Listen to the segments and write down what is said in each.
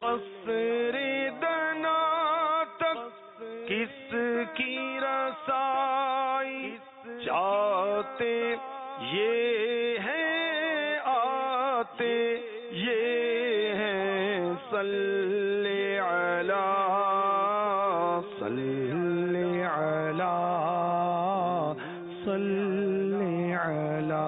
قصر دنا تک کس کی رسائی چاہتے یہ ہیں آتے یہ ہیں صلی علی صلی علی صلی علی.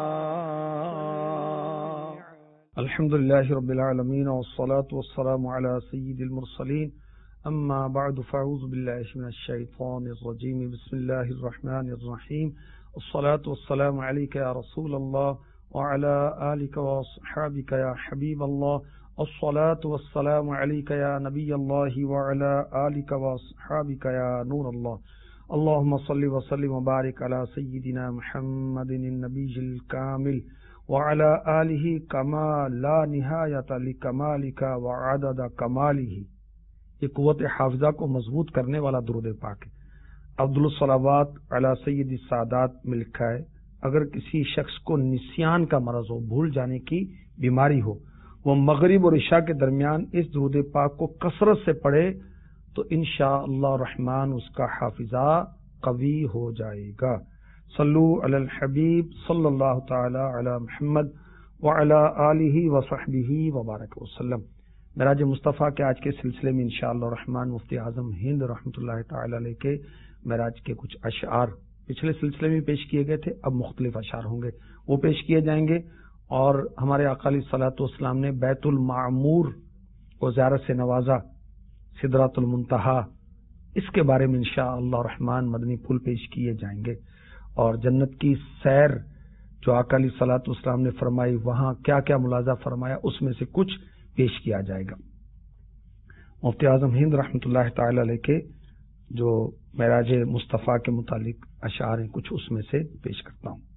الحمدللہ رب العالمین والصلاة والسلام علی سید المرسلین اما بعد فاعوذ باللہ من الشیطان الرجیم بسم اللہ الرحمن الرحیم الصلاة والسلام علیک یا رسول اللہ وعلی آلک واصحابک یا حبیب اللہ الصلاة والسلام علیک یا نبی اللہ وعلی آلک واصحابک یا نور اللہ. اللہم صلی وسلم وبارک علی سیدنا محمد النبی الکامل وعلى آلہ کما لا نہایت لکمالک وعدد کمالہ. یہ قوت حافظہ کو مضبوط کرنے والا درود پاک ہے. عبدالصلوات علی سید السادات میں لکھا ہے اگر کسی شخص کو نسیان کا مرض ہو، بھول جانے کی بیماری ہو، وہ مغرب اور عشاء کے درمیان اس درود پاک کو کثرت سے پڑھے تو انشاءاللہ الرحمن اس کا حافظہ قوی ہو جائے گا. صلو علی الحبیب صلی اللہ تعالی علی محمد وعلی آلہ وصحبہ وبارک وسلم. معراج مصطفیٰ کے آج کے سلسلے میں انشاءاللہ الرحمن مفتی اعظم ہند رحمۃ اللہ تعالی علیہ کے معراج کے کچھ اشعار پچھلے سلسلے میں پیش کیے گئے تھے، اب مختلف اشعار ہوں گے، وہ پیش کیے جائیں گے. اور ہمارے آقا علیہ الصلوۃ والسلام نے بیت المعمور کو زیارت سے نوازا، سدرۃ المنتہا، اس کے بارے میں انشاءاللہ الرحمن مدنی پھول پیش کیے جائیں گے. اور جنت کی سیر جو آقا علیہ الصلوۃ والسلام نے فرمائی، وہاں کیا کیا ملاحظہ فرمایا، اس میں سے کچھ پیش کیا جائے گا. مفتی اعظم ہند رحمۃ اللہ تعالی علیہ کے جو معراج مصطفیٰ کے متعلق اشعار ہیں، کچھ اس میں سے پیش کرتا ہوں.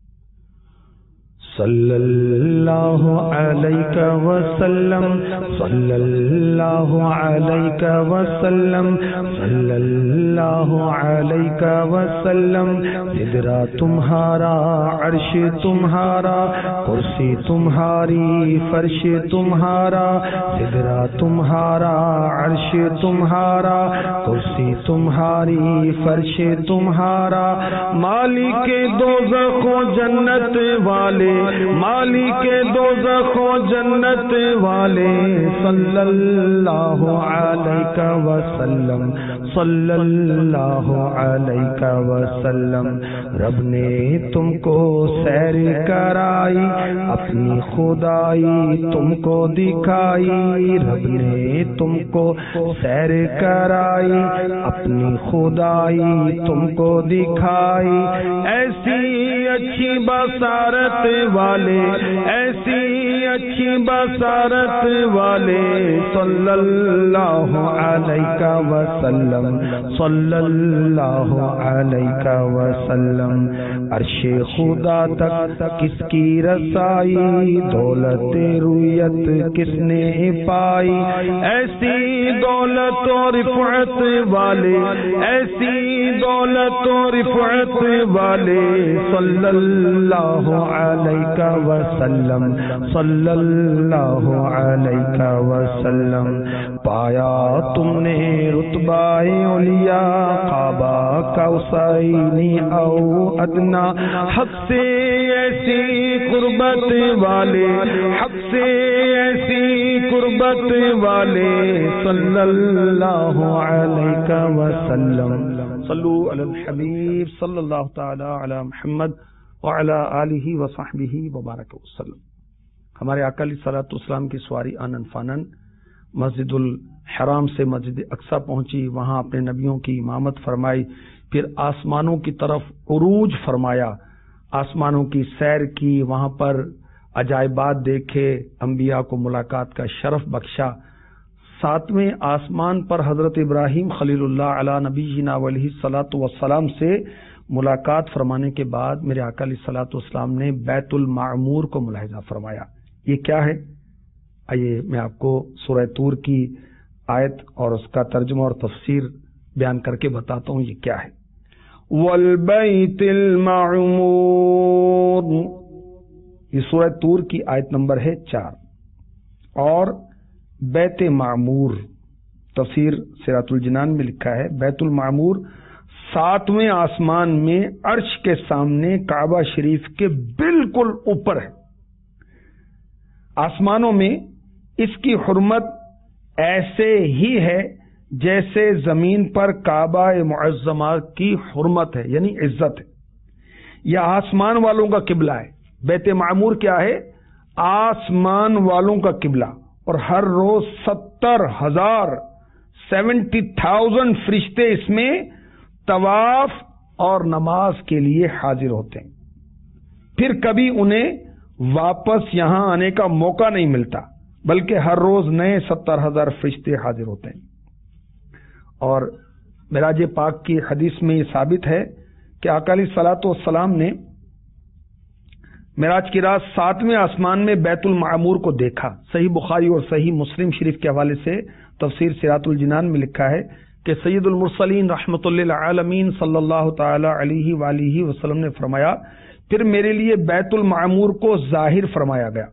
صلی اللہ علیہ وسلم صلی اللہ علیہ وسلم صلی اللہ علیہ وسلم. سدرہ تمہارا، عرش تمہارا، کرسی تمہاری، فرش تمہارا. سدرہ تمہارا، عرش تمہارا، کرسی تمہاری، فرش تمہارا. مالک دوزخ و جنت والے، مالک دوزخ و جنت والے. صلی اللہ علیہ وسلم صلی اللہ علیہ وسلم. رب نے تم کو سیر کرائی، اپنی خدائی تم کو دکھائی. رب نے تم کو سیر کرائی، اپنی خدائی تم کو دکھائی. ایسی اچھی بصارت والے، ایسی اچھی بصارت والے. صلی اللہ علیہ وسلم صلی اللہ علیہ وسلم. عرش خدا تک کس کی رسائی، دولت رویت کس نے پائی. ایسی دولت و رفعت والے، ایسی دولت و رفعت والے. صلی اللہ علیہ وسلم صلی اللہ علیہ وسلم. پایا تم نے رتبہ علیا، قعبہ کوثینی او ادنا. حق سے ایسی قربت والے، حق سے ایسی قربت والے. صلی اللہ علیہ وسلم. صلو علی الحبیب صلی اللہ تعالی علی محمد وعلی آلہ وصحبہ وبارک وسلم. ہمارے آقا علیہ الصلوۃ والسلام کی سواری آنن فانن مسجد الحرام سے مسجد اقصی پہنچی، وہاں اپنے نبیوں کی امامت فرمائی، پھر آسمانوں کی طرف عروج فرمایا، آسمانوں کی سیر کی، وہاں پر عجائبات دیکھے، انبیاء کو ملاقات کا شرف بخشا. 7ویں آسمان پر حضرت ابراہیم خلیل اللہ علی نبینا علیہ الصلوۃ والسلام سے ملاقات فرمانے کے بعد میرے آقا علیہ الصلوۃ والسلام نے بیت المعمور کو ملاحظہ فرمایا. یہ کیا ہے؟ آئیے میں آپ کو سورہ طور کی آیت اور اس کا ترجمہ اور تفسیر بیان کر کے بتاتا ہوں یہ کیا ہے. والبیت المعمور، یہ سورہ طور کی آیت نمبر ہے 4. اور بیت معمور، تفسیر سراۃ الجنان میں لکھا ہے بیت المعمور 7ویں آسمان میں عرش کے سامنے کعبہ شریف کے بالکل اوپر ہے۔ آسمانوں میں اس کی حرمت ایسے ہی ہے جیسے زمین پر کعبہ معظمہ کی حرمت ہے، یعنی عزت ہے۔ یہ آسمان والوں کا قبلہ ہے۔ بیت معمور کیا ہے؟ آسمان والوں کا قبلہ، اور ہر روز 70,000 فرشتے اس میں طواف اور نماز کے لیے حاضر ہوتے ہیں۔ پھر کبھی انہیں واپس یہاں آنے کا موقع نہیں ملتا، بلکہ ہر روز نئے 70,000 فرشتے حاضر ہوتے ہیں۔ اور معراج پاک کی حدیث میں یہ ثابت ہے کہ آقا علیہ الصلوۃ والسلام نے معراج کی رات 7ویں آسمان میں بیت المعمور کو دیکھا۔ صحیح بخاری اور صحیح مسلم شریف کے حوالے سے تفسیر سراۃ الجنان میں لکھا ہے کہ سید المرسلین رحمۃ للعالمین صلی اللہ تعالی علیہ وآلہ وسلم نے فرمایا، پھر میرے لیے بیت المعمور کو ظاہر فرمایا گیا۔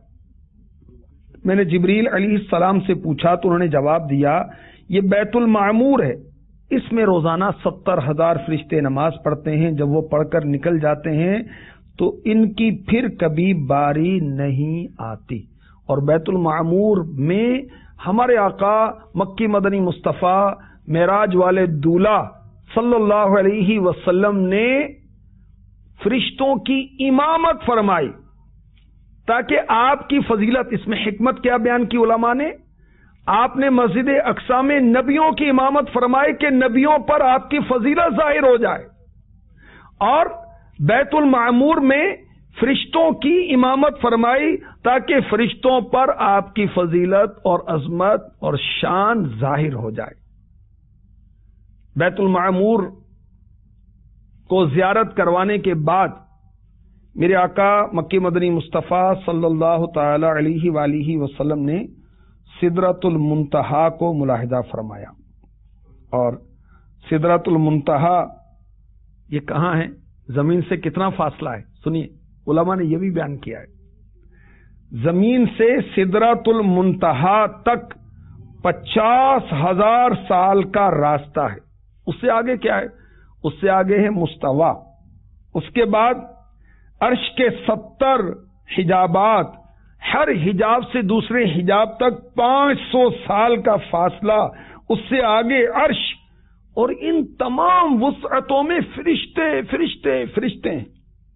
میں نے جبریل علیہ السلام سے پوچھا تو انہوں نے جواب دیا، یہ بیت المعمور ہے، اس میں روزانہ 70,000 فرشتے نماز پڑھتے ہیں، جب وہ پڑھ کر نکل جاتے ہیں تو ان کی پھر کبھی باری نہیں آتی۔ اور بیت المعمور میں ہمارے آقا مکی مدنی مصطفیٰ معراج والے دولہ صلی اللہ علیہ وسلم نے فرشتوں کی امامت فرمائی، تاکہ آپ کی فضیلت، اس میں حکمت کیا بیان کی علماء نے؟ آپ نے مسجد اقصی میں نبیوں کی امامت فرمائی کہ نبیوں پر آپ کی فضیلت ظاہر ہو جائے، اور بیت المعمور میں فرشتوں کی امامت فرمائی تاکہ فرشتوں پر آپ کی فضیلت اور عظمت اور شان ظاہر ہو جائے۔ بیت المعمور کو زیارت کروانے کے بعد میرے آقا مکی مدنی مصطفیٰ صلی اللہ تعالی علیہ وآلہ وسلم نے سدرۃ المنتہا کو ملاحظہ فرمایا۔ اور سدرۃ المنتہا یہ کہاں ہے؟ زمین سے کتنا فاصلہ ہے؟ سنیے، علماء نے یہ بھی بیان کیا ہے، زمین سے سدرۃ المنتہا تک 50,000 سال کا راستہ ہے۔ اس سے آگے کیا ہے؟ اس سے آگے ہے مستوی، اس کے بعد عرش کے 70 حجابات، ہر حجاب سے دوسرے حجاب تک 500 سال کا فاصلہ، اس سے آگے عرش، اور ان تمام وسعتوں میں فرشتے فرشتے فرشتے ہیں۔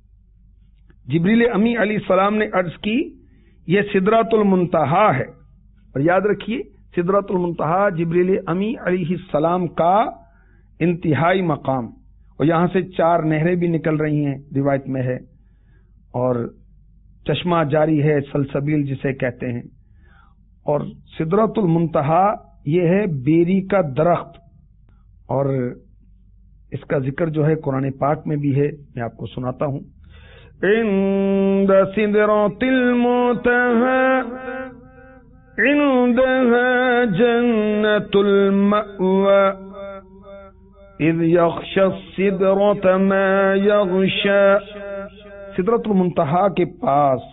جبریل امی علیہ السلام نے عرض کی، یہ سدرۃ المنتہا ہے۔ اور یاد رکھیے، سدرۃ المنتہا جبریل امی علیہ السلام کا انتہائی مقام، اور یہاں سے 4 نہریں بھی نکل رہی ہیں، روایت میں ہے، اور چشمہ جاری ہے، سلسبیل جسے کہتے ہیں۔ اور سدرۃ المنتہا یہ ہے بیری کا درخت، اور اس کا ذکر جو ہے قرآن پاک میں بھی ہے، میں آپ کو سناتا ہوں۔ عند سدرۃ المنتہا عندها جنۃ المأوى اذ یغشی السدرۃ ما یغشی۔ سدرۃ المنتہا کے پاس،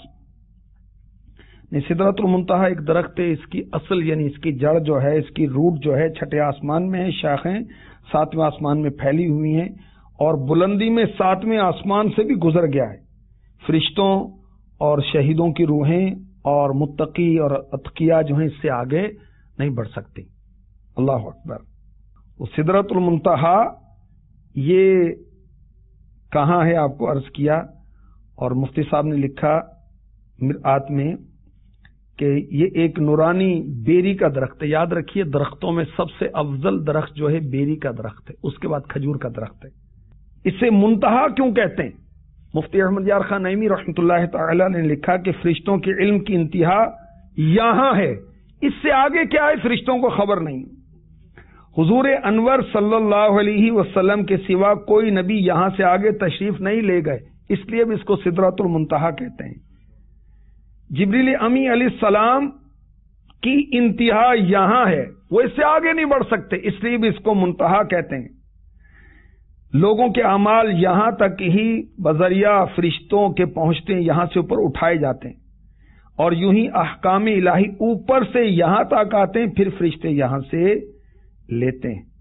سدرۃ المنتہا ایک درخت ہے، اس کی اصل یعنی اس کی جڑ جو ہے، اس کی روٹ جو ہے 6 آسمان میں ہے، شاخیں 7ویں آسمان میں پھیلی ہوئی ہیں، اور بلندی میں 7ویں آسمان سے بھی گزر گیا ہے۔ فرشتوں اور شہیدوں کی روحیں اور متقی اور اتقیاء جو ہیں اس سے آگے نہیں بڑھ سکتی۔ اللہ اکبر۔ وہ سدرۃ المنتہا یہ کہاں ہے آپ کو عرض کیا، اور مفتی صاحب نے لکھا مرآت میں کہ یہ ایک نورانی بیری کا درخت ہے۔ یاد رکھیے، درختوں میں سب سے افضل درخت جو ہے بیری کا درخت ہے، اس کے بعد کھجور کا درخت ہے۔ اسے منتہا کیوں کہتے ہیں؟ مفتی احمد یار خان نعیمی رحمۃ اللہ تعالی نے لکھا کہ فرشتوں کے علم کی انتہا یہاں ہے، اس سے آگے کیا ہے فرشتوں کو خبر نہیں۔ حضور انور صلی اللہ علیہ وسلم کے سوا کوئی نبی یہاں سے آگے تشریف نہیں لے گئے، اس لیے بھی اس کو سدرۃ المنتہا کہتے ہیں۔ جبریل امی علیہ السلام کی انتہا یہاں ہے، وہ اس سے آگے نہیں بڑھ سکتے، اس لیے بھی اس کو منتہا کہتے ہیں۔ لوگوں کے اعمال یہاں تک ہی بذریعہ فرشتوں کے پہنچتے ہیں، یہاں سے اوپر اٹھائے جاتے ہیں، اور یوں ہی احکام الہی اوپر سے یہاں تک آتے ہیں، پھر فرشتے یہاں سے لیتے ہیں۔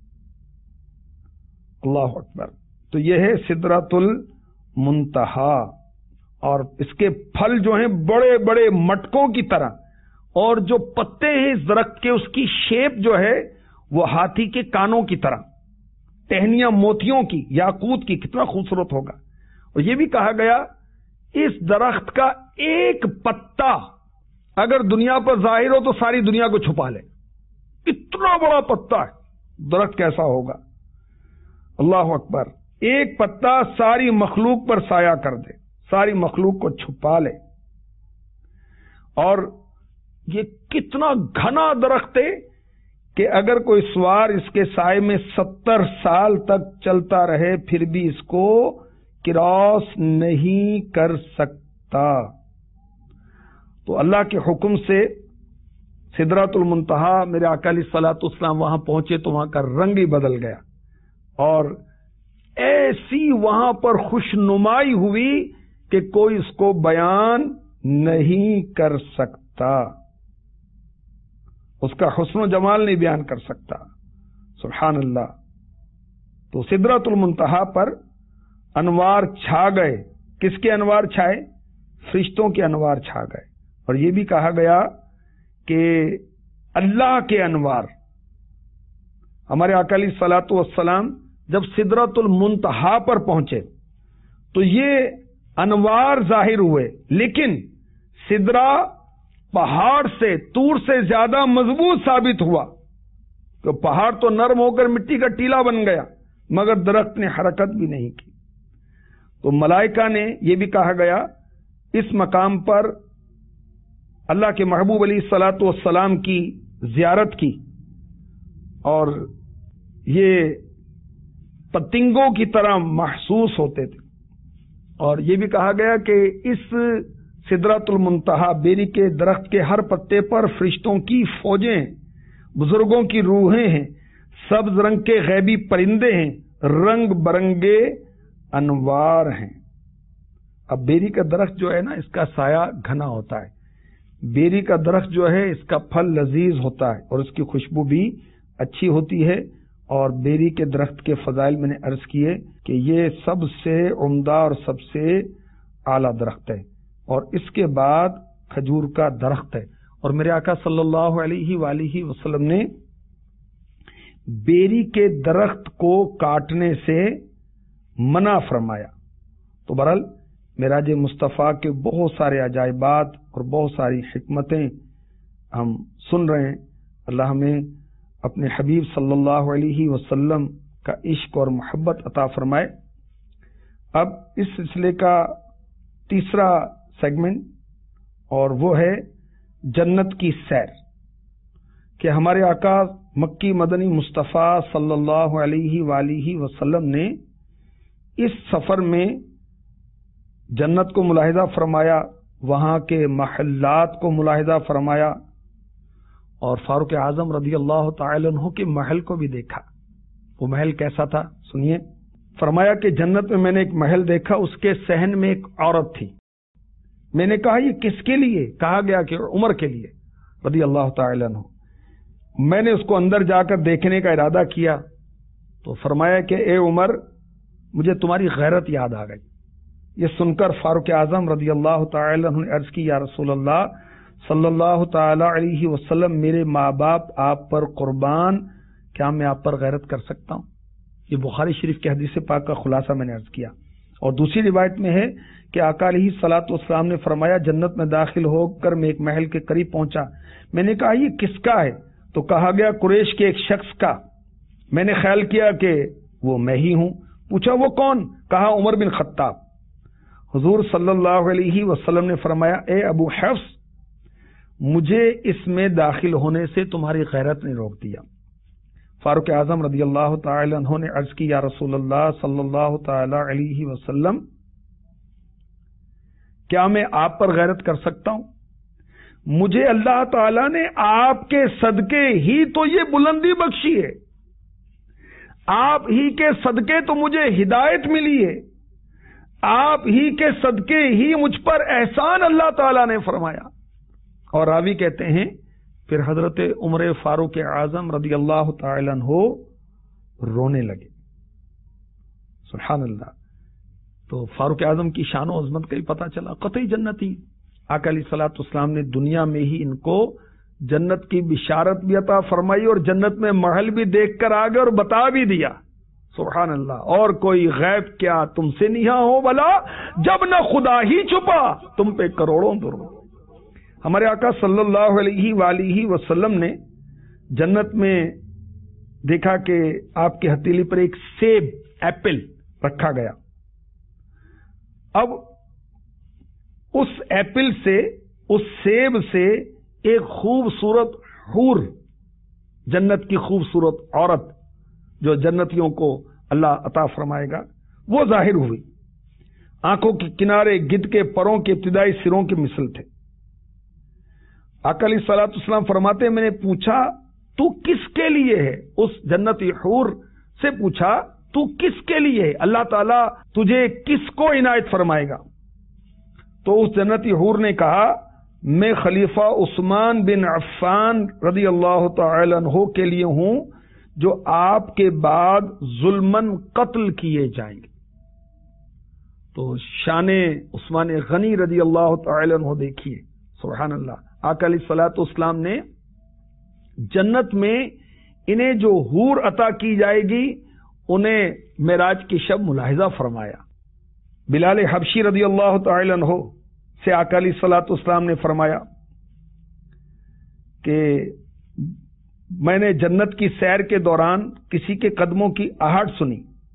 اللہ اکبر۔ تو یہ ہے سدرۃ المنتہا، اور اس کے پھل جو ہیں بڑے بڑے مٹکوں کی طرح، اور جو پتے ہیں اس درخت کے اس کی شیپ جو ہے وہ ہاتھی کے کانوں کی طرح، ٹہنیاں موتیوں کی، یاقوت کی، کتنا خوبصورت ہوگا۔ اور یہ بھی کہا گیا اس درخت کا ایک پتا اگر دنیا پر ظاہر ہو تو ساری دنیا کو چھپا لے، اتنا بڑا پتا ہے، درخت کیسا ہوگا۔ اللہ اکبر۔ ایک پتا ساری مخلوق پر سایہ کر دے، ساری مخلوق کو چھپا لے۔ اور یہ کتنا گھنا درخت ہے کہ اگر کوئی سوار اس کے سائے میں 70 سال تک چلتا رہے پھر بھی اس کو کراس نہیں کر سکتا۔ تو اللہ کے حکم سے سدرۃ المنتہا، میرے آقا علیہ الصلوۃ والسلام وہاں پہنچے تو وہاں کا رنگ ہی بدل گیا، اور ایسی وہاں پر خوشنمائی ہوئی کہ کوئی اس کو بیان نہیں کر سکتا، اس کا حسن و جمال نہیں بیان کر سکتا۔ سبحان اللہ۔ تو سدرۃ المنتہا پر انوار چھا گئے۔ کس کے انوار چھائے؟ فرشتوں کے انوار چھا گئے۔ اور یہ بھی کہا گیا کہ اللہ کے انوار، ہمارے آقا علیہ الصلوۃ والسلام جب سدرۃ المنتہا پر پہنچے تو یہ انوار ظاہر ہوئے، لیکن سدرہ پہاڑ سے، طور سے زیادہ مضبوط ثابت ہوا، کہ پہاڑ تو نرم ہو کر مٹی کا ٹیلا بن گیا مگر درخت نے حرکت بھی نہیں کی۔ تو ملائکہ نے، یہ بھی کہا گیا، اس مقام پر اللہ کے محبوب علیہ الصلوۃ والسلام کی زیارت کی، اور یہ پتنگوں کی طرح محسوس ہوتے تھے۔ اور یہ بھی کہا گیا کہ اس سدرۃ المنتہا، بیری کے درخت کے ہر پتے پر فرشتوں کی فوجیں ہیں، بزرگوں کی روحیں ہیں، سبز رنگ کے غیبی پرندے ہیں، رنگ برنگے انوار ہیں۔ اب بیری کا درخت جو ہے نا، اس کا سایہ گھنا ہوتا ہے، بیری کا درخت جو ہے اس کا پھل لذیذ ہوتا ہے اور اس کی خوشبو بھی اچھی ہوتی ہے۔ اور بیری کے درخت کے فضائل میں نے عرض کیے کہ یہ سب سے عمدہ اور سب سے اعلیٰ درخت ہے، اور اس کے بعد کھجور کا درخت ہے۔ اور میرے آقا صلی اللہ علیہ وآلہ وسلم نے بیری کے درخت کو کاٹنے سے منع فرمایا۔ تو بہرحال معراج مصطفیٰ کے بہت سارے عجائبات اور بہت ساری حکمتیں ہم سن رہے ہیں۔ اللہ ہمیں اپنے حبیب صلی اللہ علیہ وسلم کا عشق اور محبت عطا فرمائے۔ اب اس سلسلے کا تیسرا سیگمنٹ، اور وہ ہے جنت کی سیر، کہ ہمارے آقا مکی مدنی مصطفیٰ صلی اللہ علیہ وآلہ وسلم نے اس سفر میں جنت کو ملاحظہ فرمایا، وہاں کے محلات کو ملاحظہ فرمایا، اور فاروق اعظم رضی اللہ تعالی عنہ کے محل کو بھی دیکھا۔ وہ محل کیسا تھا سنیے۔ فرمایا کہ جنت میں میں نے ایک محل دیکھا، اس کے صحن میں ایک عورت تھی۔ میں نے کہا یہ کس کے لیے؟ کہا گیا کہ عمر کے لیے رضی اللہ تعالی عنہ۔ میں نے اس کو اندر جا کر دیکھنے کا ارادہ کیا تو فرمایا کہ اے عمر، مجھے تمہاری غیرت یاد آ گئی۔ یہ سن کر فاروق اعظم رضی اللہ تعالی عنہ نے عرض کی، یا رسول اللہ صلی اللہ تعالی علیہ وسلم، میرے ماں باپ آپ پر قربان، کیا میں آپ پر غیرت کر سکتا ہوں؟ یہ بخاری شریف کے حدیث پاک کا خلاصہ میں نے عرض کیا۔ اور دوسری روایت میں ہے کہ آقا علیہ الصلوۃ والسلام نے فرمایا، جنت میں داخل ہو کر میں ایک محل کے قریب پہنچا۔ میں نے کہا یہ کس کا ہے؟ تو کہا گیا قریش کے ایک شخص کا۔ میں نے خیال کیا کہ وہ میں ہی ہوں۔ پوچھا وہ کون؟ کہا عمر بن خطاب۔ حضور صلی اللہ علیہ وسلم نے فرمایا، اے ابو حفص، مجھے اس میں داخل ہونے سے تمہاری غیرت نے روک دیا۔ فاروق اعظم رضی اللہ تعالی عنہ نے عرض کی، یا رسول اللہ صلی اللہ تعالی علیہ وسلم، کیا میں آپ پر غیرت کر سکتا ہوں؟ مجھے اللہ تعالی نے آپ کے صدقے ہی تو یہ بلندی بخشی ہے، آپ ہی کے صدقے تو مجھے ہدایت ملی ہے، آپ ہی کے صدقے ہی مجھ پر احسان اللہ تعالی نے فرمایا۔ اور راوی کہتے ہیں پھر حضرت عمر فاروق اعظم رضی اللہ تعالی عنہ رونے لگے. سبحان اللہ. تو فاروق اعظم کی شان و عظمت کا ہی پتہ چلا. قطعی جنتی. آقا علیہ الصلوۃ والسلام نے دنیا میں ہی ان کو جنت کی بشارت بھی عطا فرمائی اور جنت میں محل بھی دیکھ کر آگے اور بتا بھی دیا. سبحان اللہ. اور کوئی غیب کیا تم سے نہاں ہو بلا، جب نہ خدا ہی چھپا تم پہ کروڑوں درود. ہمارے آقا صلی اللہ علیہ وآلہ وسلم نے جنت میں دیکھا کہ آپ کے ہتھیلی پر ایک سیب ایپل رکھا گیا. اب اس ایپل سے، اس سیب سے ایک خوبصورت حور، جنت کی خوبصورت عورت جو جنتیوں کو اللہ عطا فرمائے گا، وہ ظاہر ہوئی. آنکھوں کے کنارے گدھ کے پروں کے ابتدائی سروں کے مثل تھے. آقا علیہ الصلوۃ والسلام فرماتے ہیں میں نے پوچھا تو کس کے لیے ہے؟ اس جنتی حور سے پوچھا تو کس کے لیے ہے؟ اللہ تعالیٰ تجھے کس کو عنایت فرمائے گا؟ تو اس جنتی حور نے کہا میں خلیفہ عثمان بن عفان رضی اللہ تعالی عنہ کے لیے ہوں، جو آپ کے بعد ظلمن قتل کیے جائیں گے. تو شان عثمان غنی رضی اللہ تعالی عنہ دیکھیے. سبحان اللہ. آقا علیہ الصلوۃ والسلام نے جنت میں انہیں جو حور عطا کی جائے گی انہیں معراج کی شب ملاحظہ فرمایا. بلال حبشی رضی اللہ تعالی عنہ سے آقا علیہ الصلوۃ والسلام نے فرمایا کہ میں نے جنت کی سیر کے دوران کسی کے قدموں کی آہٹ سنی.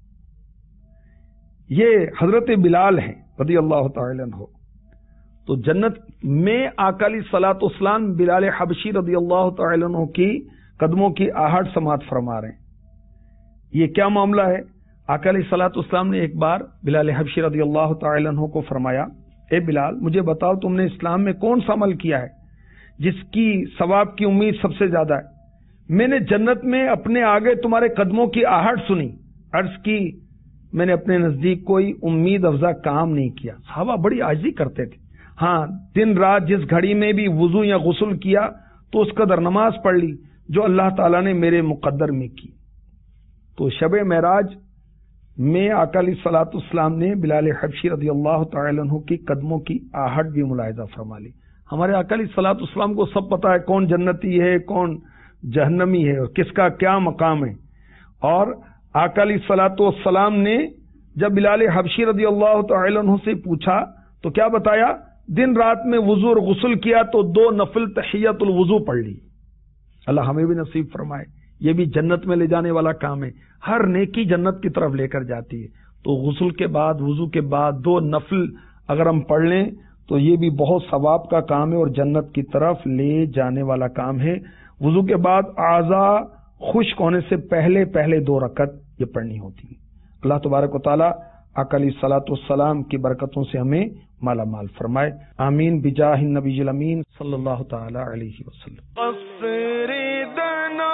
یہ حضرت بلال ہیں رضی اللہ تعالی عنہ. تو جنت میں آقا علیہ الصلوۃ والسلام بلال حبشی رضی اللہ تعالی عنہ کی قدموں کی آہٹ سماعت فرما رہے ہیں. یہ کیا معاملہ ہے؟ آقا علیہ الصلوۃ والسلام نے ایک بار بلال حبشی رضی اللہ تعالی عنہ کو فرمایا اے بلال مجھے بتاؤ تم نے اسلام میں کون سا عمل کیا ہے جس کی ثواب کی امید سب سے زیادہ ہے؟ میں نے جنت میں اپنے آگے تمہارے قدموں کی آہٹ سنی. عرض کی میں نے اپنے نزدیک کوئی امید افزا کام نہیں کیا. صحابہ بڑی عاجزی کرتے تھے. ہاں دن رات جس گھڑی میں بھی وضو یا غسل کیا تو اس قدر نماز پڑھ لی جو اللہ تعالیٰ نے میرے مقدر میں کی. تو شب معراج میں آقا علیہ الصلوۃ والسلام نے بلال حبشی رضی اللہ تعالی عنہ کی قدموں کی آہٹ بھی ملاحظہ فرما لی. ہمارے آقا علیہ الصلوۃ والسلام کو سب پتا ہے کون جنتی ہے کون جہنمی ہے اور کس کا کیا مقام ہے. اور آقا علیہ الصلوۃ والسلام نے جب بلال حبشی رضی اللہ تعالی عنہ سے پوچھا تو کیا بتایا؟ دن رات میں وضو اور غسل کیا تو 2 نفل تحیۃ الوضو پڑھ لی. اللہ ہمیں بھی نصیب فرمائے. یہ بھی جنت میں لے جانے والا کام ہے. ہر نیکی جنت کی طرف لے کر جاتی ہے. تو غسل کے بعد وضو کے بعد 2 نفل اگر ہم پڑھ لیں تو یہ بھی بہت ثواب کا کام ہے اور جنت کی طرف لے جانے والا کام ہے. وضو کے بعد اعضاء خشک ہونے سے پہلے 2 رکعت یہ پڑھنی ہوتی ہے. اللہ تبارک و تعالی آقا علیہ الصلوۃ والسلام کی برکتوں سے ہمیں مالا مال فرمائے. آمین بجاہ النبی الامین صلی اللہ تعالی علیہ وسلم. قصر دنا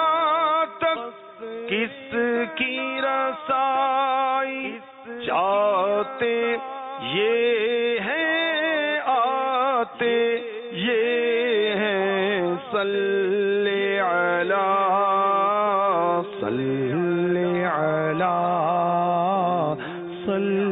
تک کس کی رسائی چاہتے یہ ہے آتے یہ ہے صلی علی صلی علی صلی